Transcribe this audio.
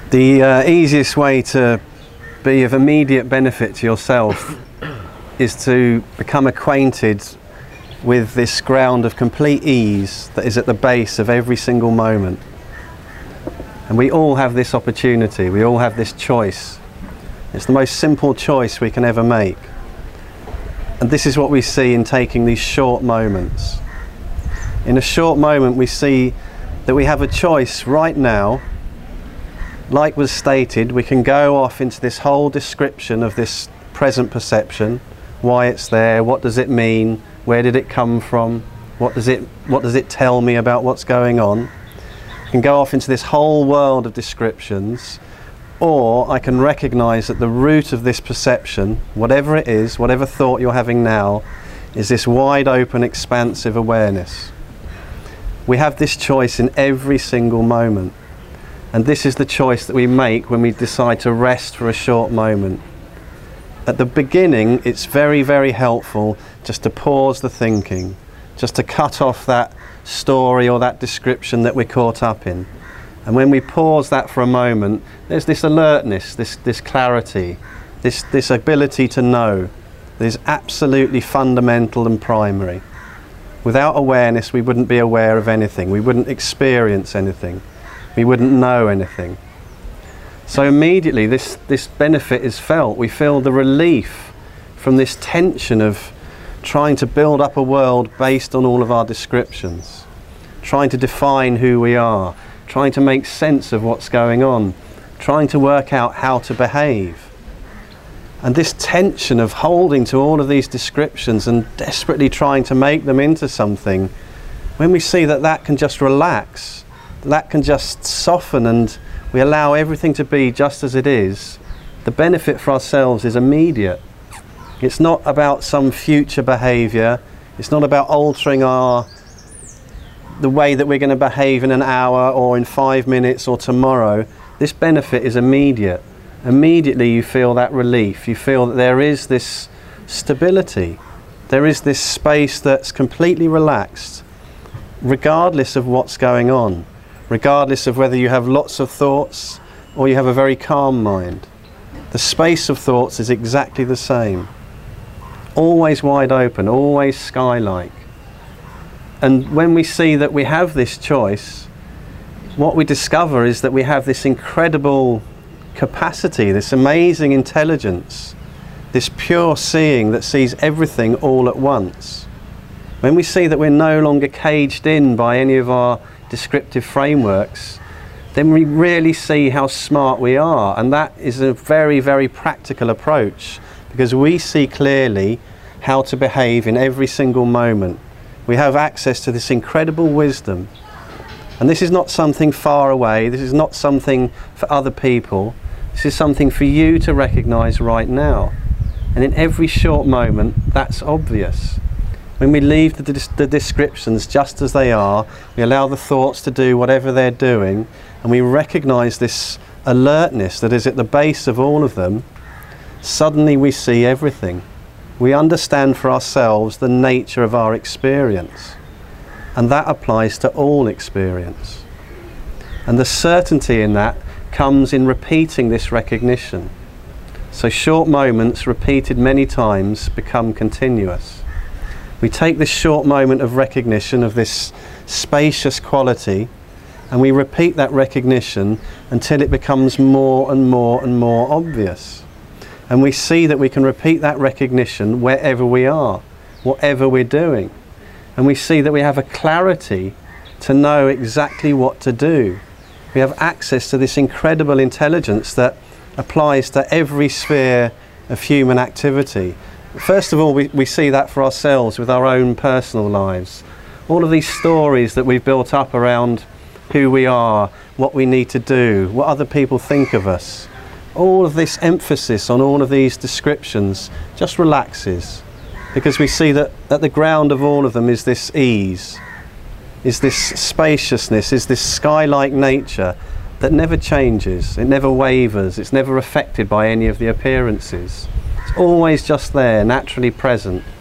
The easiest way to be of immediate benefit to yourself is to become acquainted with this ground of complete ease that is at the base of every single moment. And we all have this opportunity, we all have this choice. It's the most simple choice we can ever make. And this is what we see in taking these short moments. In a short moment we see that we have a choice right now. Like was stated, we can go off into this whole description of this present perception, why it's there, what does it mean, where did it come from, what does it tell me about what's going on. I can go off into this whole world of descriptions, or I can recognize that the root of this perception, whatever it is, whatever thought you're having now, is this wide open, expansive awareness. We have this choice in every single moment. And this is the choice that we make when we decide to rest for a short moment. At the beginning, it's very, very helpful just to pause the thinking, just to cut off that story or that description that we're caught up in. And when we pause that for a moment, there's this alertness, this clarity, this ability to know that is absolutely fundamental and primary. Without awareness, we wouldn't be aware of anything. We wouldn't experience anything. We wouldn't know anything. So immediately this benefit is felt. We feel the relief from this tension of trying to build up a world based on all of our descriptions, trying to define who we are, trying to make sense of what's going on, trying to work out how to behave. And this tension of holding to all of these descriptions and desperately trying to make them into something, when we see that that can just relax, that can just soften, and we allow everything to be just as it is, the benefit for ourselves is immediate. It's not about some future behaviour. It's not about altering the way that we're going to behave in an hour or in 5 minutes or tomorrow. This benefit is immediate. Immediately you feel that relief. You feel that there is this stability. There is this space that's completely relaxed, regardless of what's going on. Regardless of whether you have lots of thoughts or you have a very calm mind. The space of thoughts is exactly the same. Always wide open, always sky-like. And when we see that we have this choice, what we discover is that we have this incredible capacity, this amazing intelligence, this pure seeing that sees everything all at once. When we see that we're no longer caged in by any of our descriptive frameworks, then we really see how smart we are. And that is a very, very practical approach, because we see clearly how to behave in every single moment. We have access to this incredible wisdom. And this is not something far away. This is not something for other people. This is something for you to recognize right now. And in every short moment, that's obvious. When we leave the descriptions just as they are, we allow the thoughts to do whatever they're doing, and we recognize this alertness that is at the base of all of them, suddenly we see everything. We understand for ourselves the nature of our experience. And that applies to all experience. And the certainty in that comes in repeating this recognition. So short moments repeated many times become continuous. We take this short moment of recognition of this spacious quality, and we repeat that recognition until it becomes more and more and more obvious. And we see that we can repeat that recognition wherever we are, whatever we're doing. And we see that we have a clarity to know exactly what to do. We have access to this incredible intelligence that applies to every sphere of human activity. First of all, we see that for ourselves with our own personal lives. All of these stories that we've built up around who we are, what we need to do, what other people think of us. All of this emphasis on all of these descriptions just relaxes, because we see that at the ground of all of them is this ease, is this spaciousness, is this sky-like nature that never changes, it never wavers, it's never affected by any of the appearances. It's always just there, naturally present.